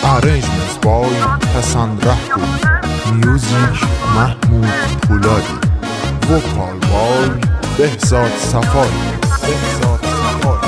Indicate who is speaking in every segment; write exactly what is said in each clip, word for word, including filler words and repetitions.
Speaker 1: Arrangements by Hassan Rahou. Music Mahmoud Pouladi. Vocal by Behzad Safai. Behzad Safai.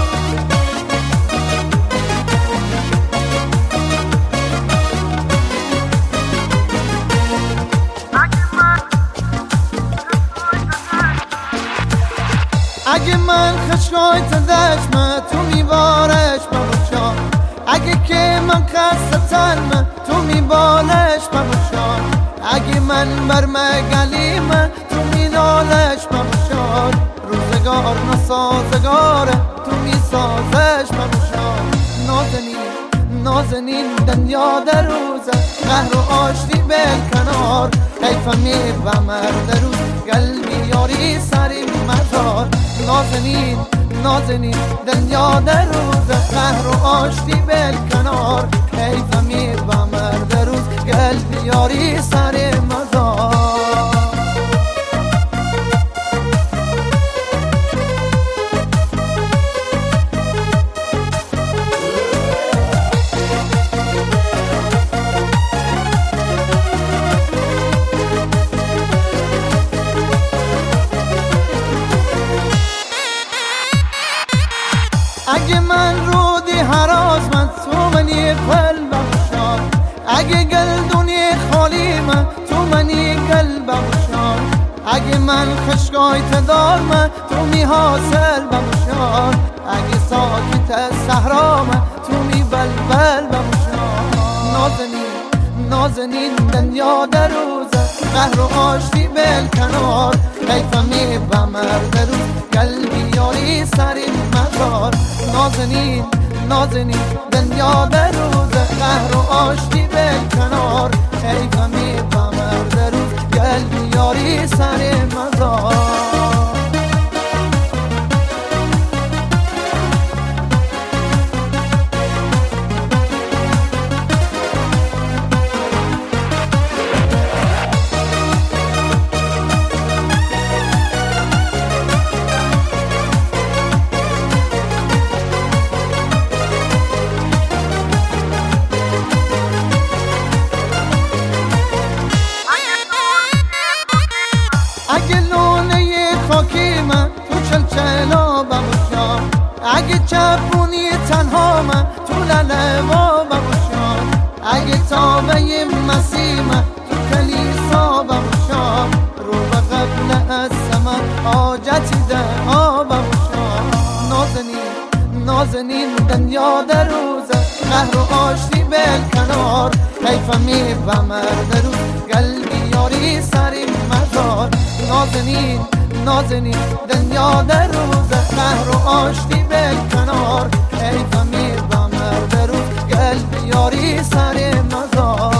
Speaker 2: اگه من خشکای تدشمه تو میبارش بموشان، اگه که من قصد تنمه تو میبالش بموشان، اگه من برمگلیمه تو مینالش بموشان، روزگار نسازگاره تو میسازش بموشان. نازنین نازنین دنیا در روزه قهر و آشتی بل کنار، حیف امیر و مرد روز قلبی یاری سری مزار. نازنین نازنین دنیا در روز قهر و آشتی بل کنار، حیف امیر و مرد روز قلبی یاری سری مزار. اگه من رودی هراز من تو منی قلبم شاد، اگه گلدونی خالی من تو منی قلبم شاد، اگه من خشکای تدار من تو می حاصل بمشاد، اگه ساکت صحرا من تو می بلبل بمشاد. نازنین نازنین دنیا در روزه قهر و آشتی بل کنار، حیف امیر و مرد روز قلبی یاری سری مزار. نازنین نازنین دنیا در روز قهر و آشتی بل کنار، حیف امیر و مرد روز قلبی یاری سری مزار. اگه لونه خاکی من تو چلچلا بموشان، اگه چپونی تنها من تو للوا بموشان، اگه تابه مسیح من تو کلیسا بموشان، رو به قبل از زمان حاجتی ده ها بموشان. نازنین نازنین دنیا در روزه قهر و آشتی بل کنار، حیف امیر و مرد روز قلبی یاری سری مزار. نازنین نازنین دنیا در روز قهر و آشتی بل کنار، حیف امیر و مرد روز قلبی یاری سری مزار.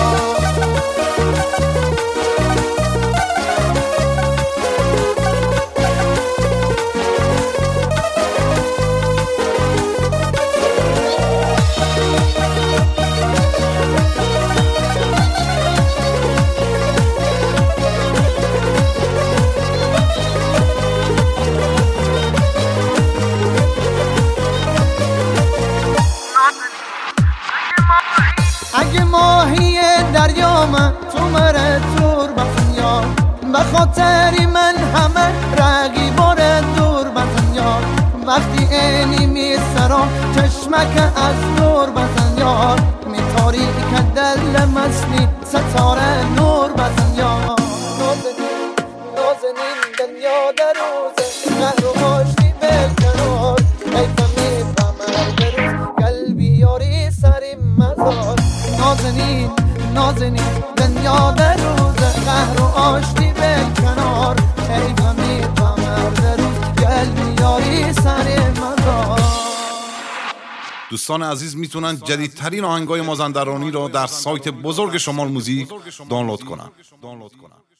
Speaker 2: اگه ماهی دریا من تو مره تور بزن یار، به خاطری من همه رقیبار دور بزن یار، وقتی اینی می سرام چشمک از دور بزن یار، می تاریک دل مسلی ستاره نور بزن یار. نازنین نازنین دنیا در روزه قهر و آشتی بل کنار، حیف امیر و مرد روز قلبی یاری سری مزار. نازنین نازنین دنیا در روز قهر و آشتی بل کنار، حیف امیر و مرد روز قلبی یاری سری مزار.
Speaker 3: دوستان عزیز میتونن جدیدترین آهنگای مازندرانی رو در سایت بزرگ شمال موزیک دانلود کنن.